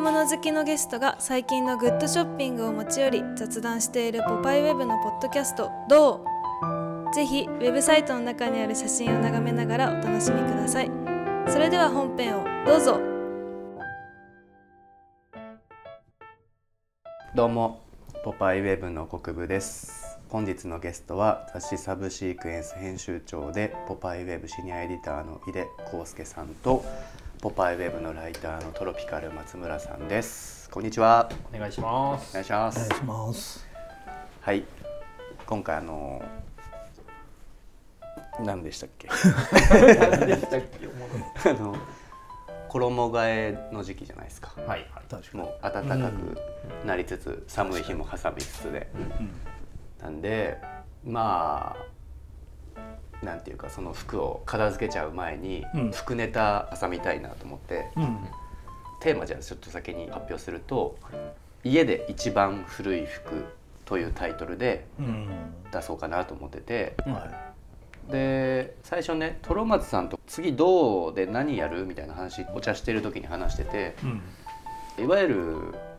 物好きのゲストが最近のグッドショッピングを持ち寄り雑談しているポパイウェブのポッドキャストどう？ぜひウェブサイトの中にある写真を眺めながらお楽しみください。それでは本編をどうぞ。 どうも、ポパイウェブの国分です。本日のゲストは雑誌サブシークエンス編集長でポパイウェブシニアエディターの井出康介さんとポパイウェブのライターのトロピカル松村さんです。こんにちは。 お願いします。 お願いします。 お願いします。 はい、今回何でしたっけ衣替えの時期じゃないですか。 はいはい。 もう暖かくなりつつ、寒い日も挟みつつで、なんでまあなんていうか、その服を片付けちゃう前に服ネタ挟みたいなと思って、テーマじゃあちょっと先に発表すると、家で一番古い服というタイトルで出そうかなと思ってて、で最初ね、トロマツさんと次どうで何やるみたいな話、お茶してる時に話してて、いわゆる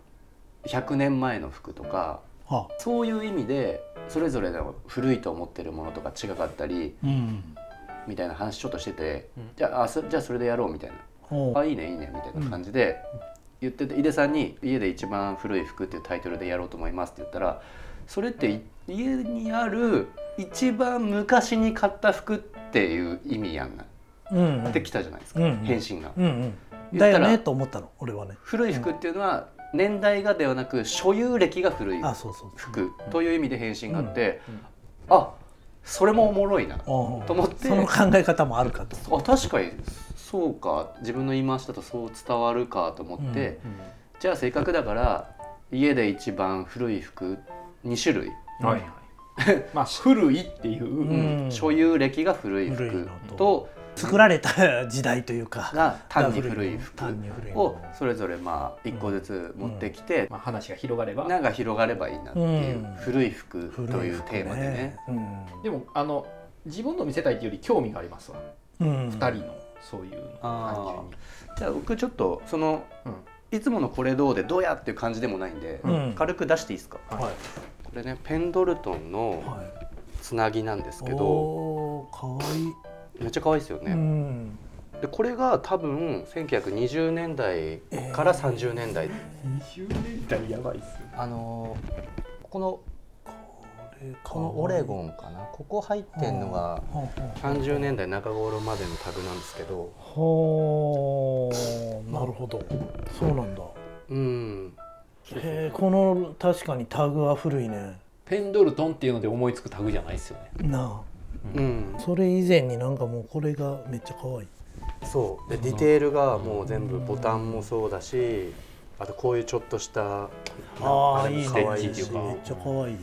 100年前の服とか、そういう意味でそれぞれの古いと思ってるものとか違かったり、みたいな話ちょっとしてて、じゃあそれでやろうみたいな、いいねいいねみたいな感じで言ってて、井出さんに家で一番古い服っていうタイトルでやろうと思いますって言ったら、それって家にある一番昔に買った服っていう意味やんな、ってきたじゃないですか、返信が、 だよねと思ったの俺はね。 古い服っていうのは年代がではなく所有歴が古い服という意味で返信があって、あ、それもおもろいなと思って、 その考え方もあるかと。 確かにそうか、自分の言い回しだとそう伝わるかと思って、じゃあせっかくだから家で一番古い服2種類、 まあ古いっていう、 所有歴が古い服と作られた時代というかが単に古い服をそれぞれまあ1個ずつ持ってきて、 話が広がればなんか広がればいいなっていう、古い服というテーマでね。 でも自分の見せたいっていうより興味がありますわ、2人のそういう単純に。 じゃあ僕ちょっとその、いつものこれどうでどうやっていう感じでもないんで、軽く出していいですか。これね、ペンドルトンのつなぎなんですけど、 かわいい、 めっちゃ可愛いですよね。でこれが多分1920年代から30年代、 20年代やばいっすよ。 このオレゴンかな、ここ入ってんのが30年代中頃までのタグなんですけど。 なるほど、そうなんだ。この確かにタグは古いね。 ペンドルトンっていうので思いつくタグじゃないですよね。 なあ、それ以前になんかもうこれがめっちゃ可愛い。 そうで、ディテールがもう全部ボタンもそうだし、あとこういうちょっとしたいいね、 可愛いし、 めっちゃ可愛いな。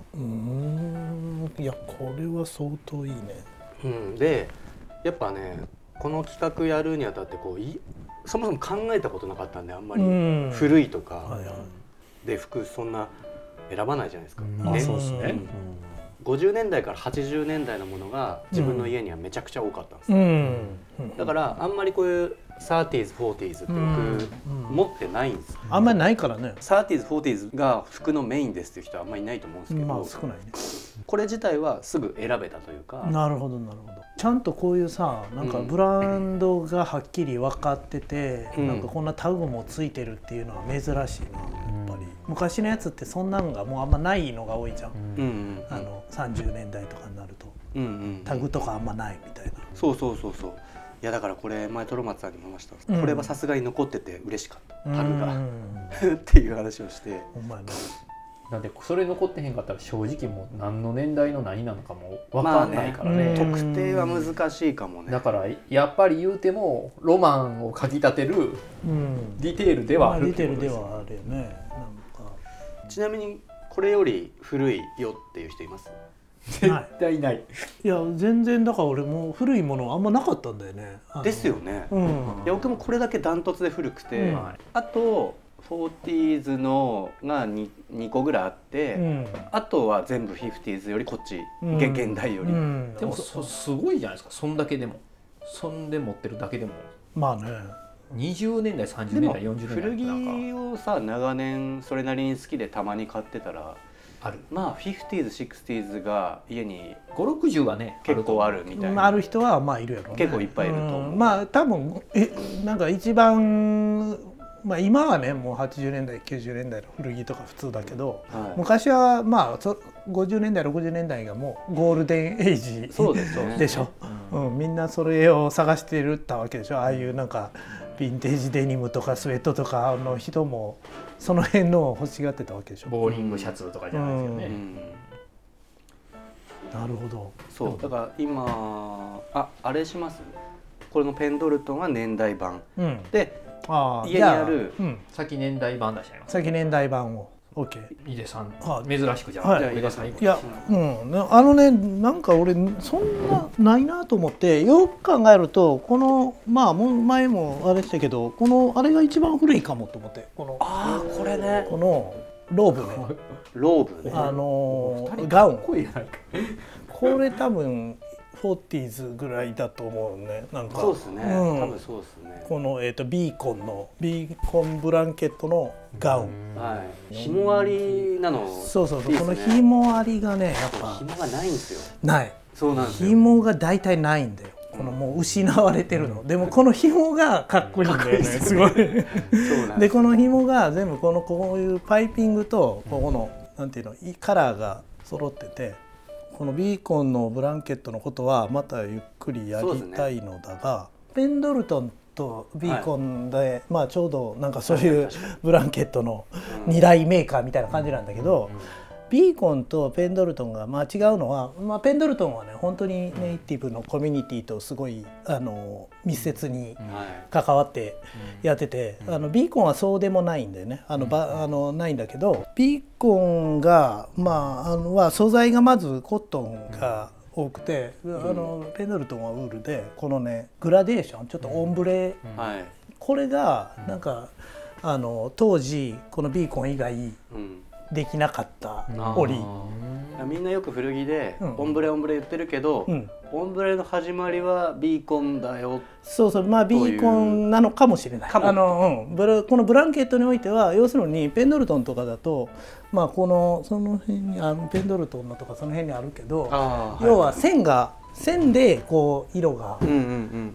いやこれは相当いいね。 でやっぱね、この企画やるにあたってそもそも考えたことなかったんで、あんまり古いとかで服そんな選ばないじゃないですか。 そうですね。 50年代から80年代のものが自分の家にはめちゃくちゃ多かったんですよ。だからあんまりこういう 30s、40s って僕持ってないんです。 あんまりないからね。 30s、40s が服のメインですっていう人はあんまりいないと思うんですけど、 少ないね。 これ自体はすぐ選べたというか。 なるほどなるほど。ちゃんとこういうさ、なんかブランドがはっきり分かってて、なんかこんなタグもついてるっていうのは珍しいな、やっぱり。昔のやつってそんなんがもうあんまないのが多いじゃん。30年代とかになると、タグとかあんまないみたいな。そう。 いやだからこれ前トロマツさんにも言いました、これはさすがに残ってて嬉しかった、タグがっていう話をして。 なんでそれ残ってへんかったら正直もう何の年代の何なのかも分かんないからね。 特定は難しいかもね。 だからやっぱり言うてもロマンをかき立てるディテールではあるってことですよ。 ディテールではあるよね。なんかちなみにこれより古いよっていう人います？ 絶対ない。 いや全然、だから俺も古いものあんまなかったんだよね。 ですよね。いや僕もこれだけダントツで古くて、あと40s のが 2個ぐらいあって、あとは全部 50s よりこっち、現代より。 でもすごいじゃないですか、そんだけでも。そんで持ってるだけでも。 まあね。 20年代30年代40年代古着をさ長年それなりに好きでたまに買ってたらある。 まあ 50s 60s が家に 560はね結構あるみたいな、 ある人はまあいるやろね。 結構いっぱいいると思う。 まあ多分なんか一番まあ今はねもう80年代90年代の古着とか普通だけど、 はい、 昔はまあ50年代60年代がもうゴールデンエイジそうですよねでしょ、みんなそれを探してるったわけでしょ。ああいうなんかヴィンテージデニムとかスウェットとかの人もその辺のを欲しがってたわけでしょ。 ボーリングシャツとかじゃないですよね、 なるほど。 そうだから今あれします。これのペンドルトンは年代版、で家にある先年代版出しちゃいます。 先年代版を OK。 井出さん珍しくじゃあ井出さんいやなんか俺そんなないなと思ってよく考えるとこのまあ前もあれしたけどこのあれが一番古いかもと思って、このこれねこのローブねローブねガウンこれ多分40s ぐらいだと思うね。なんかそうですね、多分そうですね。 このビーコンブランケットのガウン、 はい、紐ありなの。 そうこの紐ありがねやっぱ紐がないんですよ。 ないそうなんですよ。 紐が大体ないんだよ。このもう失われてるの、でもこの紐がかっこいいんだよね。すごいでこの紐が全部こういうパイピングとここのなんていうのカラーが揃ってて、このビーコンのブランケットのことはまたゆっくりやりたいのだが、ペンドルトンとビーコンで、まあちょうどなんかそういうブランケットの2大メーカーみたいな感じなんだけど、ビーコンとペンドルトンがまあ違うのは、ペンドルトンはね本当にネイティブのコミュニティとすごい密接に関わってやってて、ビーコンはそうでもないんだよね。ないんだけど、ビーコンがは素材がまずコットンが多くて、ペンドルトンはウールで、このねグラデーションちょっとオンブレ、これがなんか当時このビーコン以外できなかった織り。 みんなよく古着でオンブレ言ってるけど、オンブレの始まりはビーコンだよ。 そうまあビーコンなのかもしれない。このブランケットにおいては要するにペンドルトンとかだとまあその辺にペンドルトンのとかその辺にあるけど、要は線でこう色がこん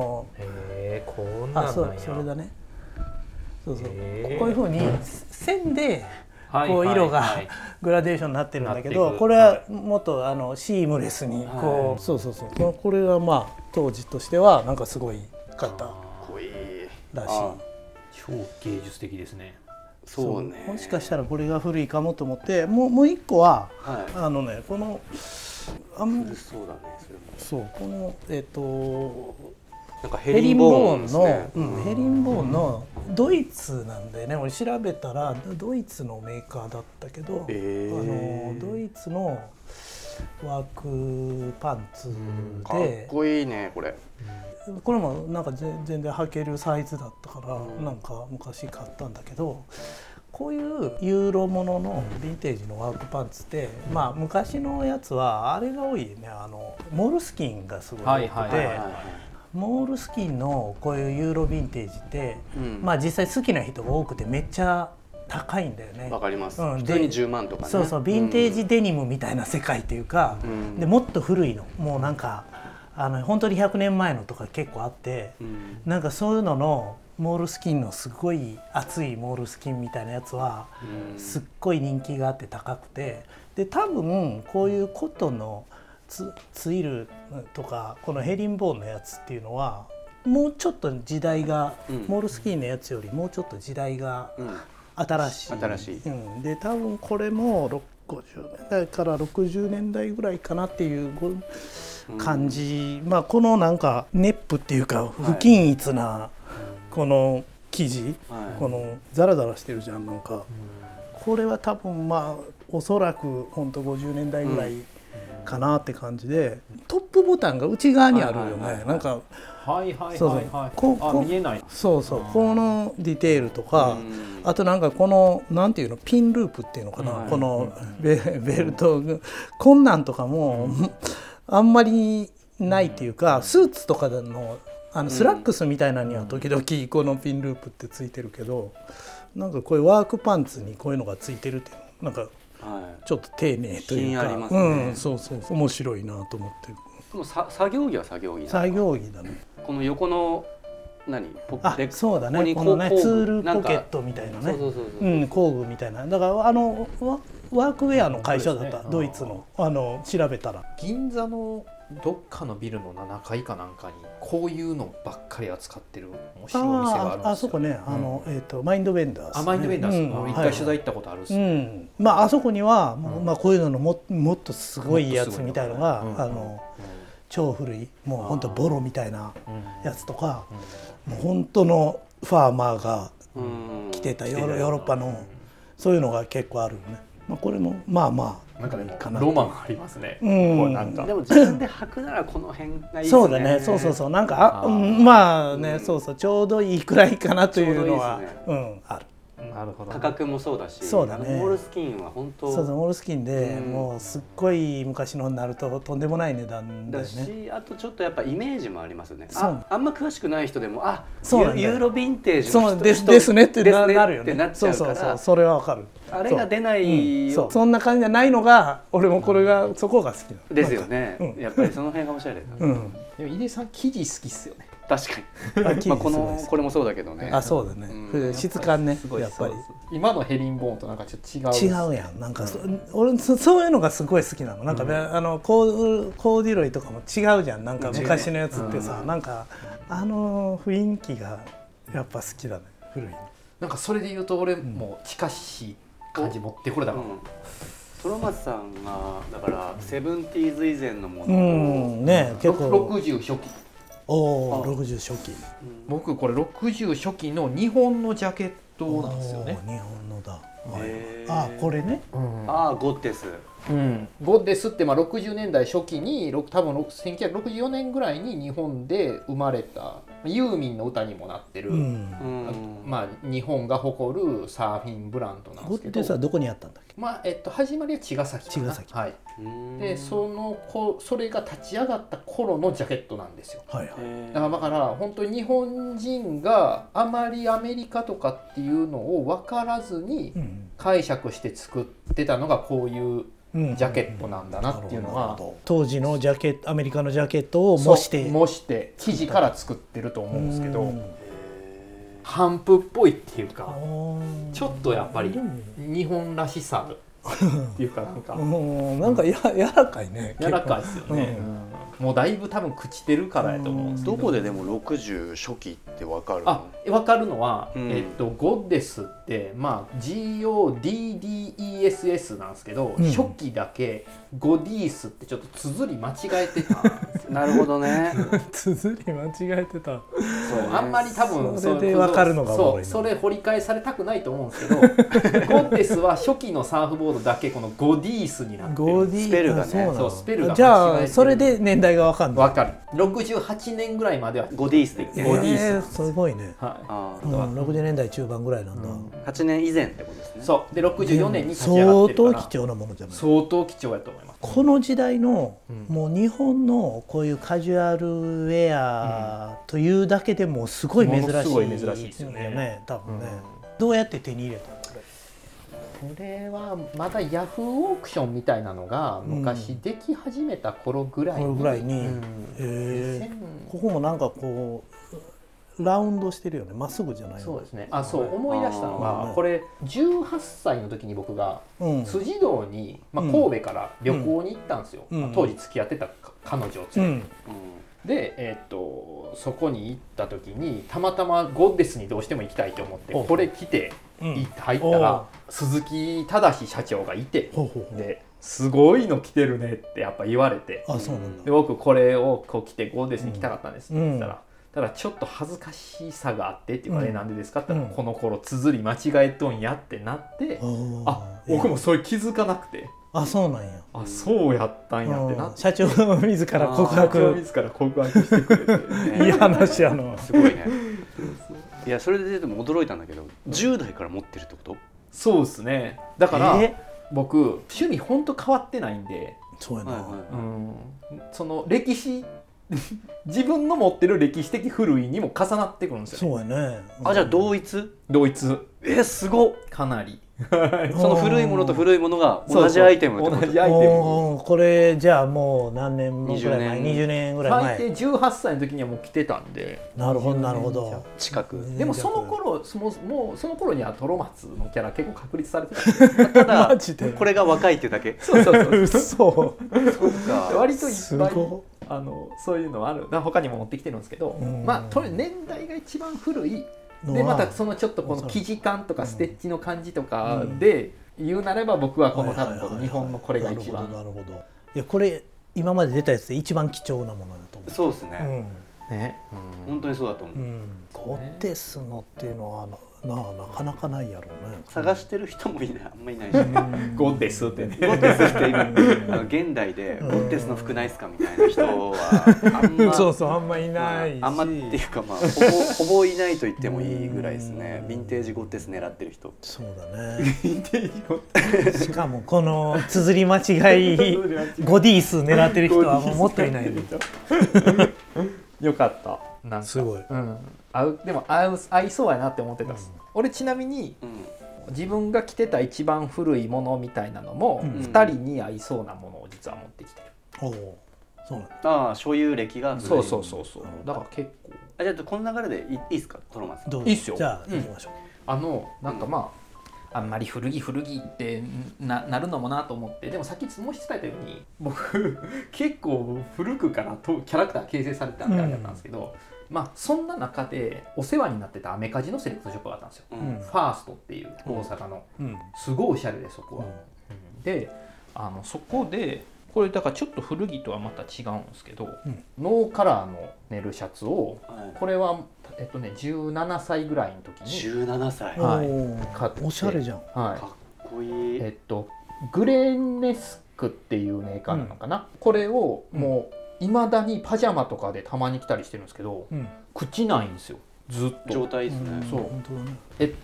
なんそれだね。そうこういう風に線でこう色がグラデーションになってるんだけど、これはもっとシームレスにこう、これはまあ当時としてはなんかすごいかったらしい。 超芸術的ですね。 そうね。 もしかしたらこれが古いかもと思って、もう一個はこの古そうだね。 そうこのなんかヘリンボーンのドイツなんでね、俺調べたらドイツのメーカーだったけど、ドイツのワークパンツでかっこいいねこれ。 これもなんか全然履けるサイズだったから、なんか昔買ったんだけど、こういうユーロもののヴィンテージのワークパンツって、まあ昔のやつはあれが多いね、モールスキンがすごい多くて、モールスキンのこういうユーロヴィンテージって、まあ実際好きな人が多くてめっちゃ高いんだよね。 わかります。普通に10万とかね。 そうヴィンテージデニムみたいな世界っていうか、でもっと古いの、もうなんか本当に100年前のとか結構あって、なんかそういうののモールスキンのすごい厚いモールスキンみたいなやつはすっごい人気があって高くて、で多分こういうコットンのツイルとかこのヘリンボーンのやつっていうのはもうちょっと時代が、モールスキンのやつよりもうちょっと時代が新しい、で多分これも50年代から60年代ぐらいかなっていう感じ、まあこのなんかネップっていうか不均一なこの生地、このザラザラしてるじゃん、なんかこれは多分まあおそらく本当50年代ぐらいかなって感じで、トップボタンが内側にあるよね。なんか見えない。 このディテールとか、あとなんかこのなんていうのピンループっていうのかな、このベルト、こんなんとかもあんまりないっていうか、スーツとかのスラックスみたいなのには時々このピンループってついてるけど、なんかこういうワークパンツにこういうのがついてるっていうのなんかちょっと丁寧というか、 品ありますね。 そう面白いなと思ってる。 でも作業着は作業着作業着だね。 この横のそうだね、このねツールポケットみたいなね、工具みたいな。だからワークウェアの会社だった、ドイツの調べたら銀座のどっかのビルの7階かなんかにこういうのばっかり扱ってる面白いお店があるんですよ。 あそこね、マインドベンダース、 マインドベンダース、一回取材行ったことあるんですよ。 あそこにはこういうののもっとすごいやつみたいのが超古い、もう本当ボロみたいなやつとか、もう本当のファーマーが着てたヨーロッパのそういうのが結構あるよね。これもなんかでもロマンありますね。 なんかでも自分で履くならこの辺がいいですね。 そうだね、そうなんかまあね、ちょうどいいくらいかなというのはある。 なるほど。 価格もそうだし、 そうだね、 モールスキンは本当モールスキンでもうすっごい昔のになるととんでもない値段だよね。 だし、あとちょっとやっぱイメージもありますよね。あんま詳しくない人でもユーロヴィンテージの人ですねってなるよね。 なっちゃうから、 それはわかる。 あれが出ないよ。 そんな感じじゃないのが俺もこれがそこが好きなのですよね。やっぱりその辺がおしゃれだ。 でも井出さん生地好きっすよね。 確かにこれもそうだけどね。 そうだね、質感ね、やっぱり今のヘリンボーンとなんかちょっと違うやん。なんか俺そういうのがすごい好きなの。なんかコーディロイとかも違うじゃん。なんか昔のやつってさ、なんか雰囲気がやっぱ好きだね、古い。 なんかそれで言うと俺も近しい感じ持ってこれだから。 ト松さんがだからセブンティーズ以前のものをね、結構 60初期。 60初期。 僕これ60初期の日本のジャケットなんですよね。 日本のだ。これね。 ゴッデス。 ゴッデスって60年代初期に多分1964年ぐらいに日本で生まれたユーミンの歌にもなってる、日本が誇るサーフィンブランドなんですけど。 ゴッデスはどこにあったんだっけ？ 始まりは茅ヶ崎かな。はい。でそれが立ち上がった頃のジャケットなんですよ。だから本当に日本人があまりアメリカとかっていうのを分からずに解釈して作ってたのがこういうジャケットなんだなっていうのが、 当時のアメリカのジャケットを模して生地から作ってると思うんですけど、帆布っぽいっていうか、ちょっとやっぱり日本らしさっていうかなんか柔らかいね。 柔らかいですよね。もうだいぶ多分朽ちてるからやと思うんですけど。 どこででも60初期って分かる？ 分かるのは、ゴッデスってGODDESS なんですけど、初期だけゴディースってちょっと綴り間違えてたんですよ。 なるほどね。 綴り間違えてた。 あんまり多分それで分かるのが多いな。 それ掘り返されたくないと思うんですけど、ゴッデスは初期のサーフボードだけこのゴディースになってる。 スペルがね。 そう、スペルが間違えてる。 じゃあそれで年代が分かるの？ 分かる。68年ぐらいまではゴディースで言ってる。 ゴディース。 すごいね。60年代中盤ぐらいなんだ。 8年以前ってことですね。 そうで64年に立ち上がってるから。 相当貴重なものじゃない？ 相当貴重やと思います。 この時代のもう日本のこういうカジュアルウェアというだけでもすごい珍しいですよね。多分ね。どうやって手に入れたの？ これはまだヤフーオークションみたいなのが昔でき始めた頃ぐらいに、ここもなんかこうラウンドしてるよね。まっすぐじゃないの？ そうですね。そう思い出したのが、これ18歳の時に僕が辻堂に神戸から旅行に行ったんですよ。当時付き合ってた彼女を連れて。で、そこに行った時にたまたまゴッデスにどうしても行きたいと思ってこれ着て入ったら鈴木忠社長がいて、ですごいの着てるねってやっぱ言われて、で僕これをこう着てゴッデスに来たかったんですって言ったら、ただちょっと恥ずかしさがあってって言われ、なんでですかって言ったら、この頃綴り間違えとんやってなって、僕もそれ気づかなくて。 そうなんや。 そうやったんやってなって、 社長自ら告白してくれて、 いい話やの。 すごいね。いや、それででも驚いたんだけど、10代から持ってるってこと？ そうですね。だから僕趣味ほんと変わってないんで、 そうやな。 その歴史自分の持ってる歴史的古いにも重なってくるんですよ、 そうやね。 あ、じゃあ同一？ 同一すごっ。 かなりその古いものと古いものが同じアイテムってこと？ 同じアイテム。 これじゃあもう何年ぐらい前 20 20年ぐらい前。 最低18歳の時にはもう来てたんで。 なるほどなるほど。 近く。 でもその頃もうその頃にはトロマツのキャラ結構確立されてた。 ただマジでこれが若いってだけ。 そうそうそうか。 割といっぱいすごそういうのはある。他にも持ってきてるんですけど、まあ年代が一番古い。 のでまたそのちょっとこの生地感とかステッチの感じとかで言うなれば僕はこの多分この日本のこれが一番。 なるほど。いやこれ今まで出たやつで一番貴重なものだと思う。 そうですね。 ね、 本当にそうだと思う。 ゴテスのっていうのはなかなかないやろうね。 探してる人もあんまりいないしね。 ゴテスってね。 ゴテスって今現代でゴテスの服ないっすかみたいな人はあんまそうあんまいないし、 あんまっていうかほぼいないと言ってもいいぐらいですね。ヴィンテージゴテス狙ってる人。 そうだね。ヴィンテージゴテス。しかもこの綴り間違いゴディース狙ってる人はもっといない。 よかった。なんかすごい。 でも合いそうやなって思ってたんです。俺ちなみに、自分が着てた一番古いものみたいなのも、2人に合いそうなものを実は持ってきてる。 そうなんだ。ああ、所有歴がそう。だから結構。 じゃあこの流れでいいですか、トロマツ。 いいっすよ。 じゃあ行きましょう。 なんかまああんまり古着ってなるのもなと思って、でもさっきもう一つ伝えたように僕結構古くからキャラクター形成されてたんであれだったんですけど、まあそんな中でお世話になってたアメカジのセレクトショップがあったんですよ、ファーストっていう大阪の、すごいおしゃれでそこは、でそこでこれだからちょっと古着とはまた違うんですけど、ノーカラーのネルシャツを、これは17歳ぐらいの時に 17歳、 買って、 おしゃれじゃん。 かっこいい。 グレネスクっていうメーカーなのかな、これをもういまだにパジャマとかでたまに着たりしてるんですけど、口ないんですよずっと。 状態ですね。 そう。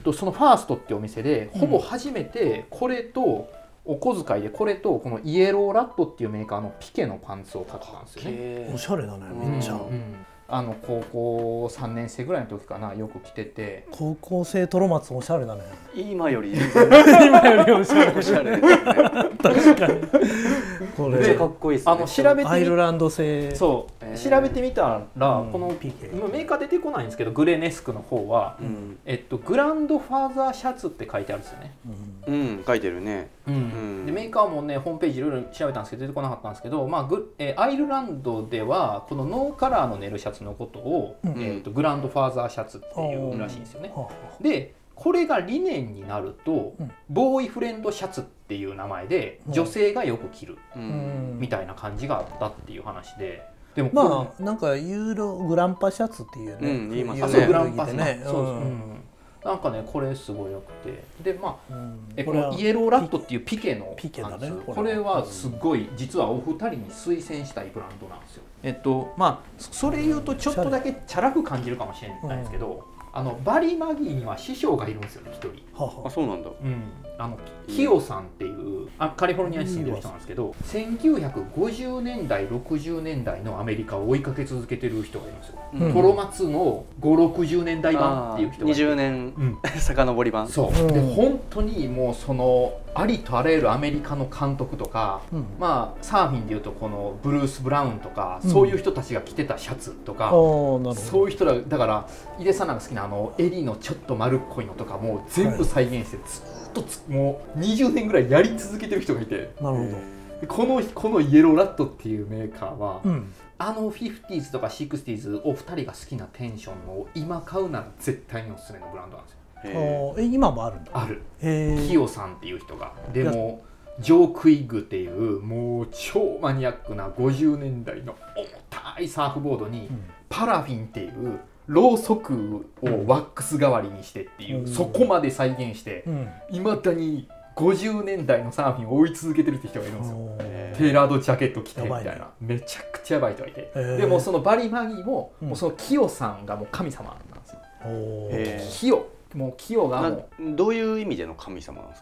そのファーストっていうお店でほぼ初めてこれとお小遣いでこれとこのイエローラットっていうメーカーのピケのパンツを買ったんですよね。 おしゃれだね、めっちゃ。 高校3年生ぐらいの時かな、よく着てて。 高校生トロマツおしゃれだね。 今より今よりおしゃれ。 おしゃれですね。 確かに。こめっちゃかっこいいですね。 調べてアイルランド製。 そう、調べてみたらこのメーカー出てこないんですけど、グレネスクの方はグランドファーザーシャツって書いてあるんですよね。 書いてるね。 でメーカーもねホームページいろいろ調べたんですけど出てこなかったんですけど、アイルランドではこのノーカラーのネルシャツのことをグランドファーザーシャツっていうらしいんですよね。でこれが理念になると、ボーイフレンドシャツっていう名前で女性がよく着るみたいな感じがあったっていう話で、でもまあなんかユーログランパシャツっていうね、 言いますね。そうグランパね。 なんかねこれすごいよくて、でこのイエローラットっていうピケのパンツ、これはすごい実はお二人に推薦したいブランドなんですよ。まあそれ言うとちょっとだけチャラく感じるかもしれないんですけど、バリマギーには師匠がいるんですよね、一人。 あ、そうなんだ。 キヨさんっていうカリフォルニアに住んでる人なんですけど、1950年代60年代のアメリカを追いかけ続けてる人がいるんですよ。トロマツの5、60年代版っていう人がいて、 20年遡り版。 そうで本当にもうそのありとあらゆるアメリカの監督とか、まあサーフィンでいうとこのブルース・ブラウンとか、そういう人たちが着てたシャツとか、そういう人らだから井出さんが好きな襟のちょっと丸っこいのとかも全部再現してずっともう20年ぐらいやり続けてる人がいて、 なるほど。このイエローラットっていうメーカーは、50s とか 60s お二人が好きなテンションの今買うなら絶対におすすめのブランドなんですよ。 今もあるんだ。 ある。キヨさんっていう人が、でもジョー・クイグっていうもう超マニアックな50年代の重たいサーフボードにパラフィンっていうろうそくをワックス代わりにしてっていう、そこまで再現していまだに50年代のサーフィンを追い続けてるって人がいるんですよ。テーラードジャケット着てみたいな、めちゃくちゃやばい人がいて、でもそのバリマギーも、もうそのキヨさんがもう神様なんですよ。キヨがもうどういう意味での神様なんですか？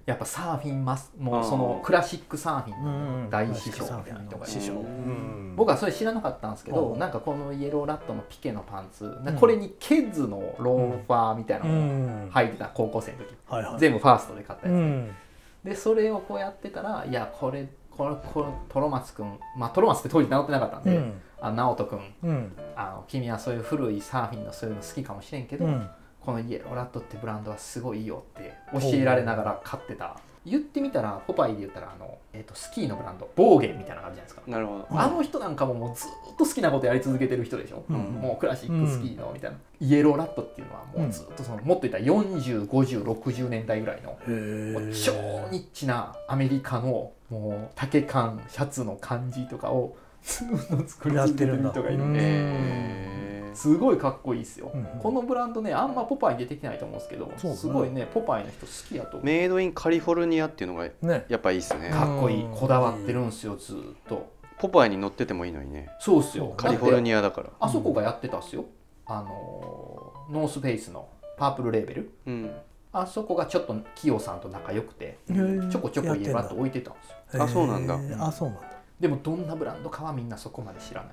やっぱサーフィンもうそのクラシックサーフィンの大師匠みたいな人がいて、僕はそれ知らなかったんですけど、なんかこのイエローラットのピケのパンツ、これにケッズのローファーみたいなのを履いてた、高校生の時、全部ファーストで買ったやつで、それをこうやってたら、いやこれトロマツくん、トロマツって当時名乗ってなかったんで、直人くん、君はそういう古いサーフィンのそういうの好きかもしれんけど、このイエローラットってブランドはすごいいいよって教えられながら買ってた。言ってみたらポパイで言ったらスキーのブランドボーゲンみたいなのあるじゃないですか。 なるほど。 あの人なんかももうずっと好きなことやり続けてる人でしょ、もうクラシックスキーのみたいな、イエローラットっていうのはもうずっとそのもっと言ったら40、50、60年代ぐらいのもう超ニッチなアメリカのもう丈感シャツの感じとかを作り続けてる人がいるんですごいかっこいいですよ、このブランドねあんまポパイ出てきてないと思うんですけど、すごいねポパイの人好きやと思う。 メイドインカリフォルニアっていうのがやっぱいいっすね。 かっこいい、こだわってるんすよずっと。 ポパイに乗っててもいいのにね。 そうっすよ、 カリフォルニアだから。 あそこがやってたっすよ、ノースフェイスのパープルレーベル、あそこがちょっとキヨさんと仲良くてちょこちょこイエローラット置いてたんですよ。 あ、そうなんだ。 あ、そうなんだ。 でもどんなブランドかはみんなそこまで知らない。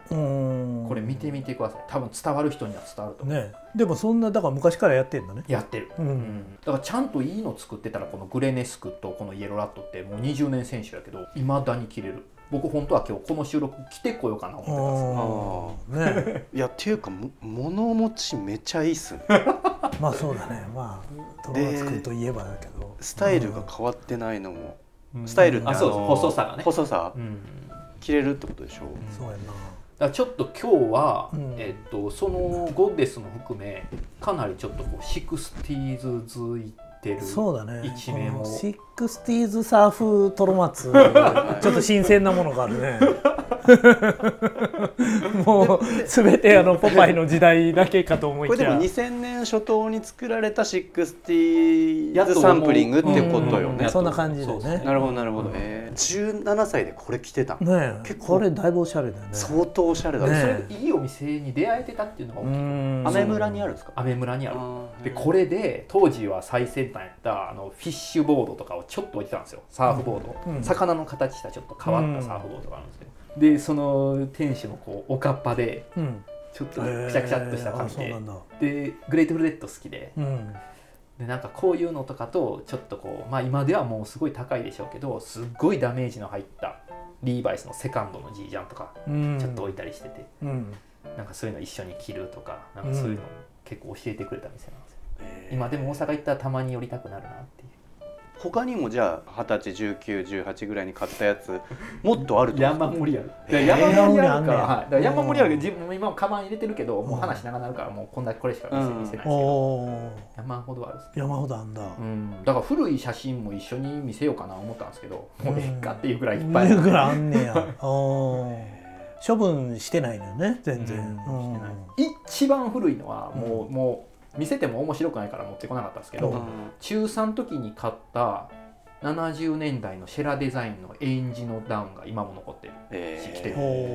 これ見てみてください。多分伝わる人には伝わると思う、ね、 でもそんなだから昔からやってんだね。 やってる、だからちゃんといいの作ってたらこのグレネスクとこのイエローラットってもう20年選手やけどいまだに着れる。僕本当は今日この収録着てこようかな思ってたんですね。 いやっていうか物持ちめちゃいいっすね。 まあそうだね。まあトロマツ君といえばだけどスタイルが変わってないのも、スタイルって細さがね、 細さ、着れるってことでしょ。 そうやな。 だからちょっと今日は、そのゴッデスも含めかなりちょっとこうシクスティーズづいてる一面を、 シクスティーズサーフトロマツちょっと新鮮なものがあるね。もう全てポパイの時代だけかと思いきや、 これでも2000年初頭に作られたシクスティーズサンプリングってことよね。 そんな感じでね。 なるほどなるほど。17歳でこれ着てたね。結構これだいぶおしゃれだよね。 相当おしゃれだね。 それでいいお店に出会えてたっていうのが大きい。 アメ村にあるんですか？ アメ村にある。でこれで当時は最先端やったフィッシュボードとかをちょっと置いてたんですよ。サーフボード、魚の形したちょっと変わったサーフボードがあるんですけど、でその店主のこうおかっぱでちょっとくしゃくしゃっとした感じで、グレートフルデッド好きで、でなんかこういうのとかとちょっとこう、今ではもうすごい高いでしょうけどすっごいダメージの入ったリーバイスのセカンドの G ジャンとかちょっと置いたりしてて、なんかそういうの一緒に着るとか、なんかそういうのを結構教えてくれた店なんですよ。今でも大阪行ったらたまに寄りたくなるなっていう。 他にもじゃあ20歳19、18ぐらいに買ったやつもっとあると山盛りある。山盛りあるから、だから山盛りあるけど自分も今カバン入れてるけどもう話長なるからもうこんだけこれしか見せないですけど、山ほどある。 山ほどあんだ。 だから古い写真も一緒に見せようかな思ったんですけど、もうええかっていうぐらいいっぱいある。ぐらいあんねや。処分してないのよね全然。 一番古いのはもう見せても面白くないから持ってこなかったんですけど、中3の時に買った70年代のシェラデザインのエンジのダウンが今も残ってるし着てる。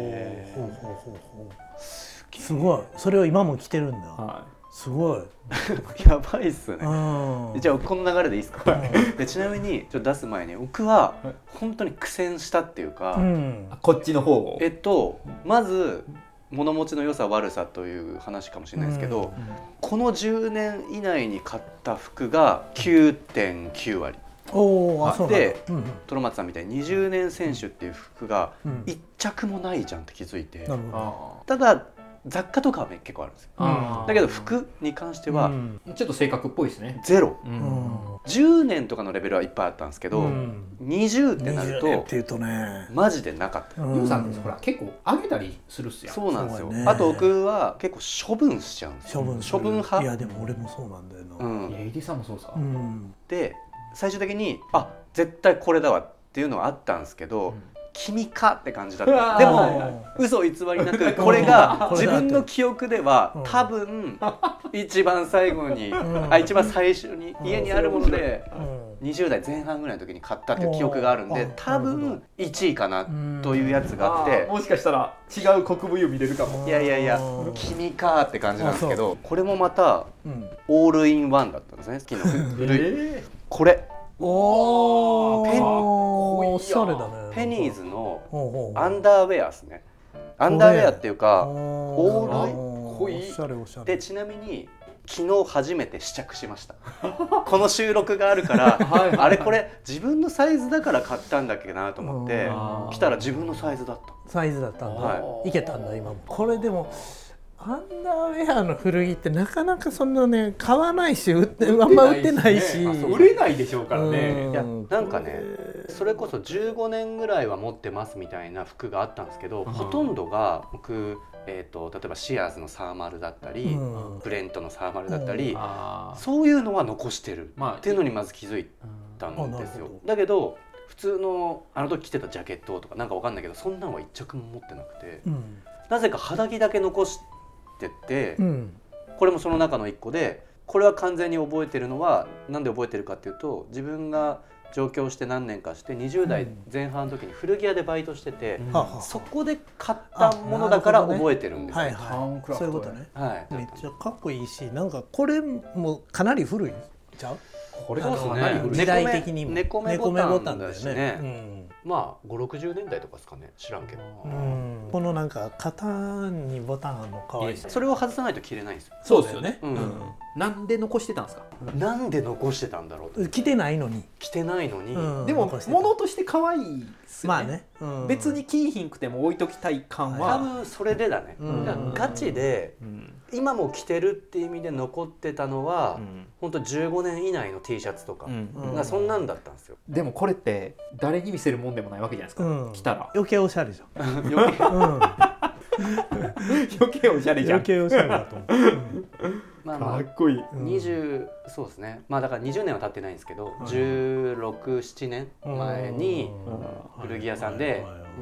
すごい。それを今も着てるんだ。すごい。 やばいっすね。じゃあこの流れでいいですか？でちなみにちょっと出す前に僕は本当に苦戦したっていうか、 こっちの方をまず物持ちの良さ悪さという話かもしれないですけど、この10年以内に買った服が 9.9 割で、トロマツさんみたいに20年選手っていう服が1着もないじゃんって気づいて、ただ雑貨とかは結構あるんですよ。だけど服に関してはちょっと性格っぽいですね。 ゼロ。10年とかのレベルはいっぱいあったんですけど、20ってなるとマジでなかった。 ユウさんってほら結構上げたりするっすよ。 そうなんですよ。あと僕は結構処分しちゃうんですよ。処分派。 いやでも俺もそうなんだよな。 いやエディさんもそうですか。 で最終的に絶対これだわっていうのはあったんですけど、君かって感じだった。でも嘘偽りなくこれが自分の記憶では多分一番最後に一番最初に家にあるもので20代前半ぐらいの時に買ったっていう記憶があるんで、多分1位かなというやつがあって、 もしかしたら違う国分を見れるかも。 いや君かって感じなんですけど、これもまたオールインワンだったんですね。好きな古いこれおペンおしゃれだね。 ペニーズのアンダーウェアですね。アンダーウェアっていうかオールインおしゃれおしゃれで、ちなみに昨日初めて試着しましたこの収録があるからあれこれ自分のサイズだから買ったんだっけなと思って来たら自分のサイズだった。 サイズだったんだ、 はい、 いけたんだ今も。これでもアンダーウェアの古着ってなかなかそんなね買わないしあんま売ってないし、 売れないでしょうからね。 いやなんかねそれこそ15年ぐらいは持ってますみたいな服があったんですけど、ほとんどが僕例えばシアーズのサーマルだったり、ブレントのサーマルだったり、そういうのは残してるっていうのにまず気づいたんですよ。だけど普通のあの時着てたジャケットとかなんかわかんないけどそんなのは一着も持ってなくて、なぜか肌着だけ残してて、これもその中の一個で、これは完全に覚えてるのはなんで覚えてるかっていうと、自分が上京して何年かして20代前半の時に古着屋でバイトしてて、そこで買ったものだから覚えてるんですよ。 そういうことね、 はい、 めっちゃかっこいいし、なんかこれもかなり古いちゃう？ これですね、 時代的にも猫目ボタンだしね、まあ5、60年代とかですかね、知らんけど、 このなんか肩にボタンあるの可愛い。 それを外さないと着れないんですよ。 そうですよね。なんで残してたんですか？ なんで残してたんだろうと。 着てないのに。 着てないのに。 でも物として可愛いですよね。 まあね。 別に着いひんくても置いときたい感は。 多分それでだね。ガチで今も着てるっていう意味で残ってたのは本当15年以内の T シャツとかそんなんだったんですよ。 でもこれって誰に見せるもんでもないわけじゃないですか。着たら余計おしゃれじゃん。 余計おしゃれじゃん。 余計おしゃれだと思う。 かっこいい。 そうですね。まあだから20年は経ってないんですけど、16、7年前に古着屋さんで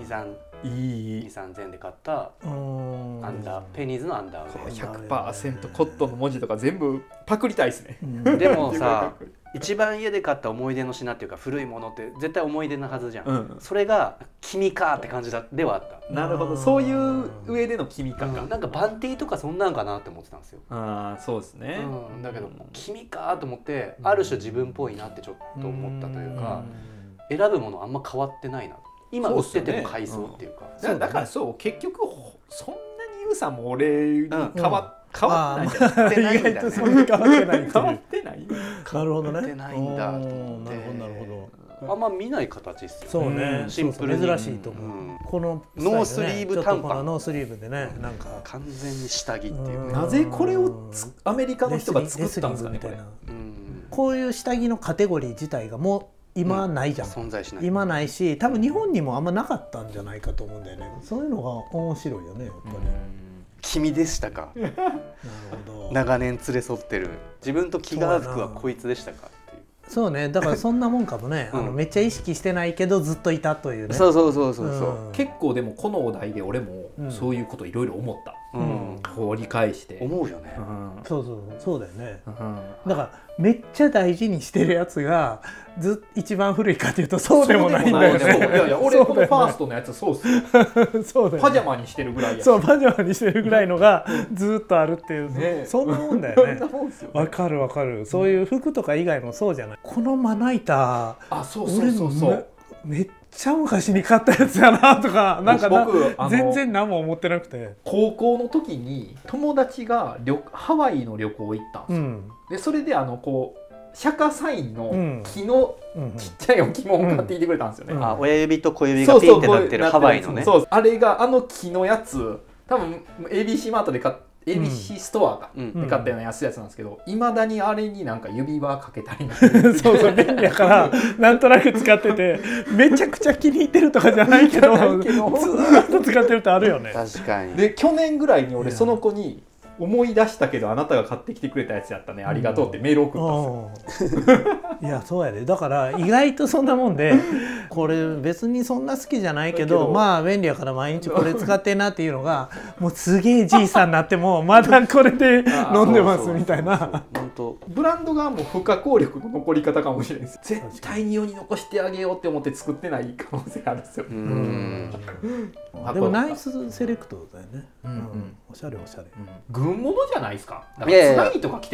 2、3千で買ったアンダーペニーズのアンダーウェア。 100% コットンの文字とか全部パクりたいですね。 でもさ、一番家で買った思い出の品っていうか古いものって絶対思い出なはずじゃん。それが君かって感じではあった。 なるほど、そういう上での君かか。 なんかバンティーとかそんなんかなって思ってたんですよ。 ああ、そうですね。 だけど君かと思ってある種自分っぽいなってちょっと思ったというか、選ぶものあんま変わってないな。今売ってても買いそうっていうか。 だからそう結局そんなにユウさんも俺に変わってないじゃん。 意外とそんな変わってない。 変わってない。 なるほどね。 変わってないんだと思って。 なるほど。 あんま見ない形ですよね。 そうね。 シンプルに珍しいと思う。このノースリーブ短パン。 ノースリーブでね、なんか完全に下着っていうね。 なぜこれをアメリカの人が作ったんですかね。 こういう下着のカテゴリー自体がもう今ないじゃん。 存在しない。 今ないし、多分日本にもあんまなかったんじゃないかと思うんだよね。そういうのが面白いよね、やっぱり。 君でしたか。 なるほど。 長年連れ添ってる自分と気が合う服はこいつでしたかっていう。 そうね、だからそんなもんかもね。めっちゃ意識してないけどずっといたというね。 そう結構でもこのお題で俺もそういうこといろいろ思った。こう理解して思うよね。 そうだよね。だからめっちゃ大事にしてるやつが一番古いかというとそうでもないんだよね。 いや俺このファーストのやつそうっすよ。 そうだよね。 パジャマにしてるぐらいや。 そうパジャマにしてるぐらいのがずっとあるっていうそんなもんだよね。わかるわかる。そういう服とか以外もそうじゃない。このまな板俺めっちゃ昔に買ったやつやなとかなんか全然何も思ってなくて、 高校の時に友達がハワイの旅行行ったんですよ。でそれでこう釈迦サインの木のちっちゃい置物を買ってきてくれたんですよね。 親指と小指がピンってなってるハワイのね。 あれが木のやつ多分 ABC マートでABC ストアかで買ったような安いやつなんですけど、いまだにあれになんか指輪かけたりそう便利やからなんとなく使っててめちゃくちゃ気に入ってるとかじゃないけどずーっと使ってるってあるよね。 確かに。 で去年ぐらいに俺その子に思い出したけどあなたが買ってきてくれたやつやったね、ありがとうってメール送ったんですよ。 いやそうやで、だから意外とそんなもんでこれ別にそんな好きじゃないけどまあ便利やから毎日これ使ってんなっていうのがもうすげえじいさんになってもまだこれで飲んでますみたいな。 ブランドがもう不可抗力の残り方かもしれないです。絶対に世に残してあげようって思って作ってない可能性あるんですよ。 でもナイスセレクトだよね。おしゃれおしゃれ。 軍物じゃないですか。だからつなぎとか着てて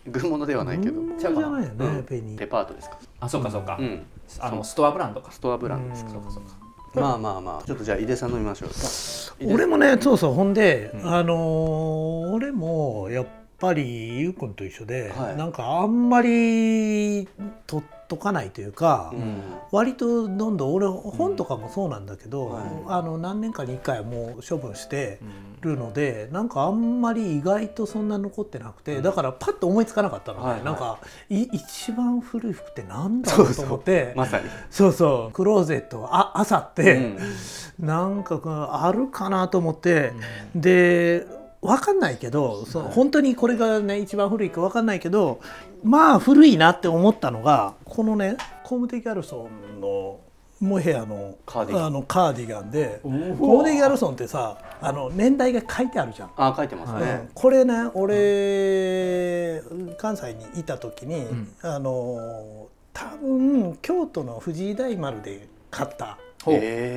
軍物ではないけど。 軍物じゃないよね、ペニー。 デパートですか。 あ、そうかそうか、 うん、 ストアブランドか。 ストアブランドですか。 そうかそうか。 まあまあまあ、ちょっとじゃあ井出さん飲みましょう。 俺もね、そうそう、ほんで、俺もやっぱりゆうくんと一緒で、 はい、 なんかあんまり取っとかないというか、割とどんどん俺本とかもそうなんだけど、何年かに1回はもう処分してるので、なんかあんまり意外とそんな残ってなくて、だからパッと思いつかなかったのね、なんか一番古い服ってなんだろうと思って、 まさにそうそうクローゼットあさって、なんかあるかなと思って、で分かんないけど、本当にこれがね一番古いか分かんないけど、まあ古いなって思ったのがこのねコムデ・ギャルソンのモヘアのカーディガンで、コムデ・ギャルソンってさ年代が書いてあるじゃん。 あ、書いてますね。 これね、俺関西にいた時に、多分京都の藤井大丸で買ったコム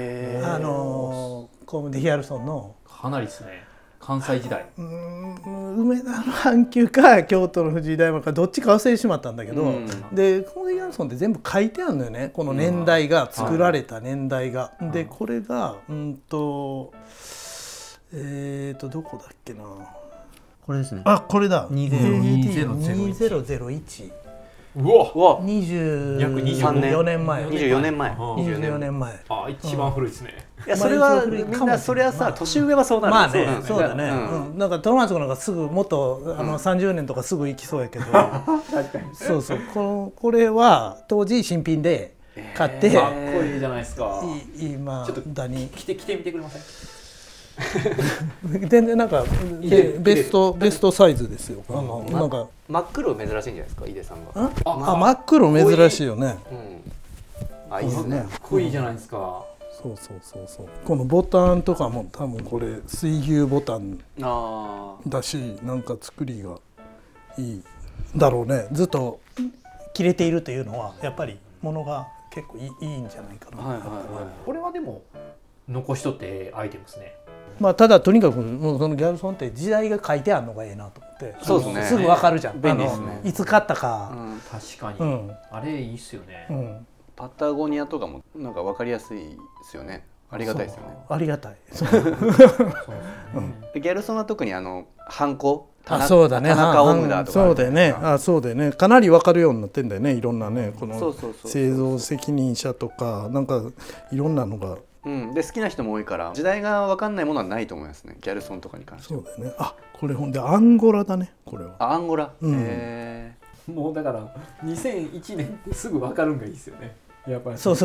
デ・ギャルソンのかなりですね。関西時代、 梅田の阪急か京都の藤井大丸かどっちか忘れてしまったんだけど、でコムデ・ギャルソンって全部書いてあるのよね、この年代が、作られた年代が。でこれがどこだっけな、 これですね。 あ、これだ。 2001。 うわ、24年前。 24年前。 24年前。 あ、一番古いですね。 いや、それはみんなそれはさ、年上はそうなる。 まあね、そうだね。なんかトロマツなんかすぐもっと30年とかすぐ行きそうやけど。確かに。そうそう。これは当時新品で買って。 かっこいいじゃないですか。 今ちょっとだに着てみてくれません？ 全然なんかベストサイズですよ。なんか真っ黒珍しいんじゃないですか、井出さんが。 あ、真っ黒珍しいよね。 あ、いいですね。 かっこいいじゃないですか。 そう。このボタンとかも多分これ水牛ボタンだし、なんか作りがいいだろうね。ずっと切れているというのはやっぱり物が結構いいんじゃないかな。 これはでも残しとってアイテムですね。 まあただとにかくもうそのギャルソンって時代が書いてあるのがええなと思って、 そうですね、 すぐ分かるじゃん。 便利ですね。 いつ買ったか。 確かに。あれいいっすよね。 パタゴニアとかもなんか分かりやすいですよね。ありがたいですよね。 ありがたい。 ギャルソンは特にハンコ、 そうだね。 田中オムダとか。 そうだよね。そうだよね。かなり分かるようになってんだよね。いろんなね、この製造責任者とかなんかいろんなのが。 で好きな人も多いから時代が分かんないものはないと思いますね、ギャルソンとかに関しては。 そうだよね。あ、これほんでアンゴラだね、これは。 アンゴラ。 もうだから2001年ってすぐ分かるんがいいですよね。やっぱりそう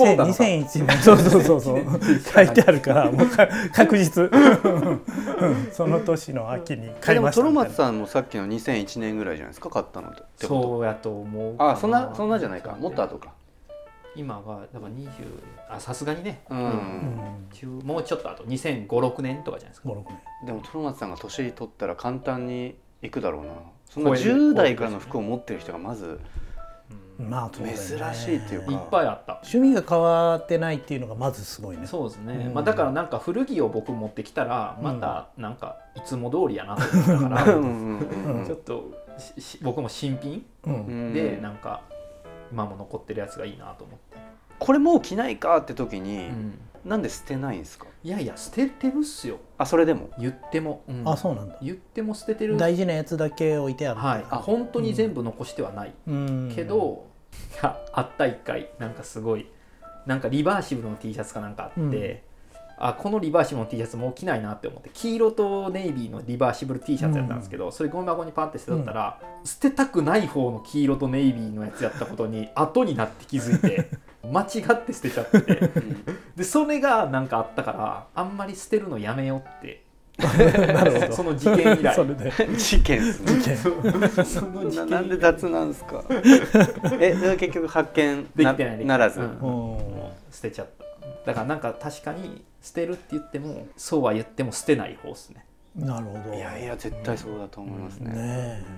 2001年そう書いてあるからもう確実その年の秋に買いました。 でもトロマツさんもさっきの2001年ぐらいじゃないですか、買ったのって。 そうやと思う。 あ、そんなじゃないか、もっと後か。 今がだからさすがにね、もうちょっとあと2005、6年とかじゃないですか。 でもトロマツさんが年取ったら簡単にいくだろうな。そんな10代からの服を持ってる人がまずまあ珍しいっていうか、 いっぱいあった。 趣味が変わってないっていうのがまずすごいね。 そうですね。だからなんか古着を僕持ってきたらまたなんかいつも通りやなと思ったからちょっと僕も新品でなんか今も残ってるやつがいいなと思って、 これもう着ないかって時に、なんで捨てないんですか？ いや捨ててるっすよ。 あ、それでも言っても、 あ、そうなんだ。 言っても捨ててる。 大事なやつだけ置いてある。 本当に全部残してはないけど、あった一回なんかすごいなんかリバーシブルの T シャツかなんかあって、このリバーシブルの T シャツもう着ないなって思って、黄色とネイビーのリバーシブル T シャツやったんですけど、それゴミ箱にパンって捨てとったら、捨てたくない方の黄色とネイビーのやつやったことに後になって気づいて間違って捨てちゃっててでそれがなんかあったからあんまり捨てるのやめようってなるほどその事件以来それで事件ですねなんで雑なんですか結局発見ならず捨てちゃった。だからなんか確かに捨てるって言ってもそうは言っても捨てない方ですね。 なるほど。 いや絶対そうだと思いますね。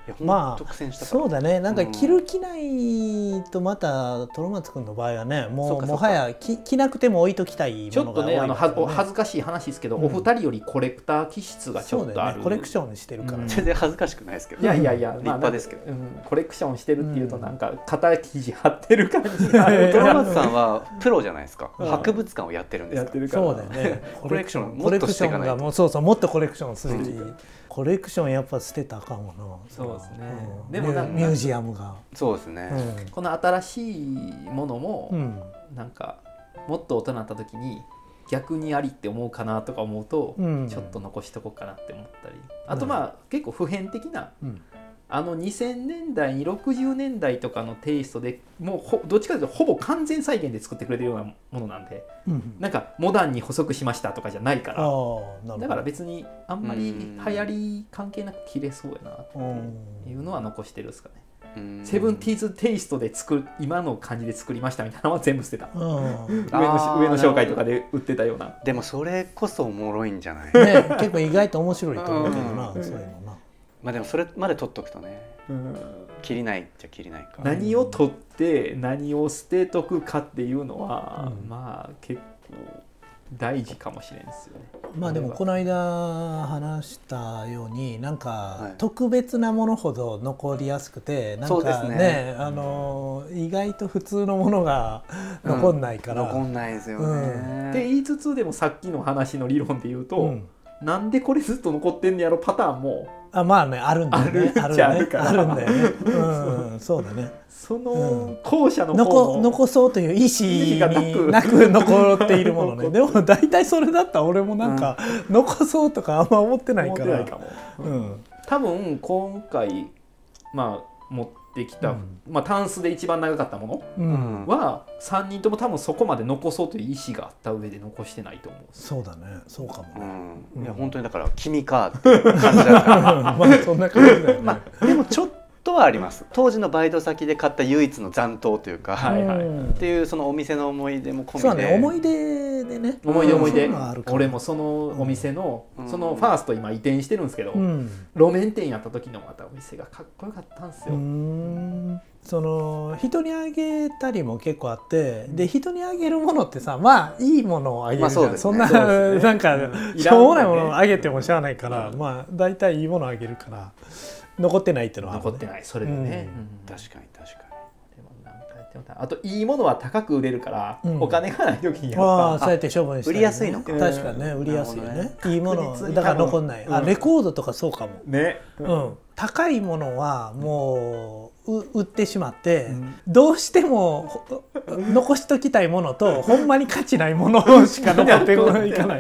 まあそうだね、なんか着る着ないとまたトロマツくんの場合はね、もはや着なくても置いときたいものが多い、ね、 ちょっとね恥ずかしい話ですけど、お二人よりコレクター気質がちょっとある、 ね、コレクションしてるから、 全然恥ずかしくないですけど、 いや立派ですけど、 コレクションしてるっていうとなんか肩生地張ってる感じがある。 トロマツさんはプロじゃないですか、博物館をやってるんですから、 そうだよね、 コレクションもっとしていかないと、 もっとコレクションするし、コレクションやっぱ捨てたらあかんわな。 そうですね、 でもミュージアムがそうですね、 この新しいものもなんかもっと大人になった時に逆にありって思うかなとか思うと、ちょっと残しとこうかなって思ったり、あと結構普遍的な、2000年代に60年代とかのテイストでもうどっちかというとほぼ完全再現で作ってくれるようなものなんで、なんかモダンに補足しましたとかじゃないから、だから別にあんまり流行り関係なく着れそうやなっていうのは残してるんですかね。セブンティーズテイストで今の感じで作りましたみたいなのは全部捨てた。上の紹介とかで売ってたような。 でもそれこそおもろいんじゃない、 ね、結構意外と面白いと思うけどな、そういうのな。 まあでもそれまで取っとくとね、切りないっちゃ切りないか。 何を取って何を捨てとくかっていうのは、まあ結構大事かもしれんですよね。 まあでもこの間話したようになんか特別なものほど残りやすくて、なんかね、意外と普通のものが残んないから、 残んないですよね。 って言いつつでもさっきの話の理論で言うと、なんでこれずっと残ってんねやろパターンもまあね、あるんだよね。 あるんだよね。そうだね。 その後者の方の残そうという意思がなく残っているものね。でも大体それだったら俺もなんか残そうとかあんま思ってないから。 多分今回持ってきた、タンスで一番長かったものは3人とも多分そこまで残そうという意思があった上で残してないと思う。 そうだね、そうかも。 いや本当にだから君かっていう感じだから。 そんな感じだよね。 でもちょっとはあります。当時のバイト先で買った唯一の残党というか、っていうそのお店の思い出も込みで。 そうね、思い出でね。 思い出。俺もそのお店のそのファースト今移転してるんですけど、路面店やった時のまたお店がかっこよかったんですよ。 その人にあげたりも結構あって、で人にあげるものってさ、まあいいものをあげるじゃん。そんななんかしょうもないものをあげてもしゃあないから、まあだいたいいいものをあげるから残ってないっていうのは残ってない。それでね、 確かに。 でもなんかやってみたい。あといいものは高く売れるから、お金がない時にやっぱそうやって処分したり、 売りやすいのか。 確かにね、売りやすいよね。いいものだから残んない。レコードとかそうかもね。 高いものはもう売ってしまって、どうしても残しときたいものとほんまに価値ないものしか残っていかない。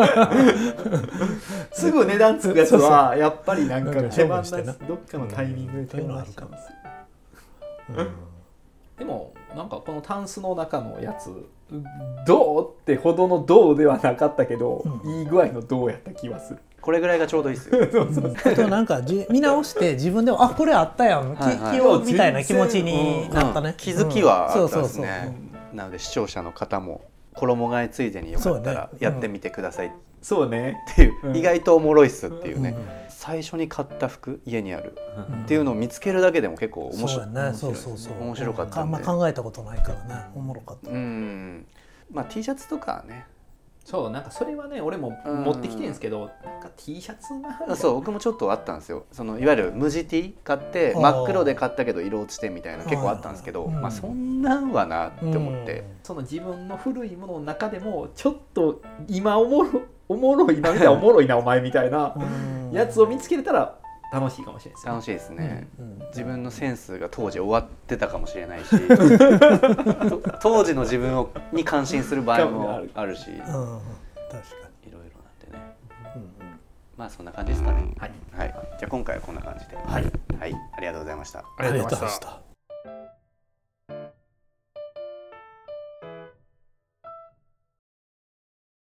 すぐ値段つくやつはやっぱりなんか手放す、どっかのタイミングで手放しちゃうんですよ。でもなんかこのタンスの中のやつどうってほどのどうではなかったけど、いい具合のどうやった気はする。 これぐらいがちょうどいいですよ。 あとなんか見直して自分でもこれあったやん、着ようみたいな気持ちになったね。 気づきはあったですね。なので視聴者の方も衣替えついでによかったらやってみてください。 そうねっていう、意外とおもろいっすっていうね。最初に買った服家にあるっていうのを見つけるだけでも結構面白い。面白かったんで。 考えたことないからね、おもろかった。 まあ T シャツとかね。 そう、なんかそれはね俺も持ってきてるんですけど、なんか T シャツな。 そう、僕もちょっとあったんですよ。そのいわゆる無地 T 買って真っ黒で買ったけど色落ちてみたいな結構あったんですけど、まあそんなんはなって思って、 その自分の古いものの中でもちょっと今おもろいなみたいなおもろいなお前みたいなやつを見つけれたら楽しいかもしれないですね。 楽しいですね。自分のセンスが当時終わってたかもしれないし当時の自分に感心する場合もあるし、確かにいろいろなんでね。まあそんな感じですかね。はい、じゃあ今回はこんな感じで、はい、ありがとうございました。 ありがとうございました。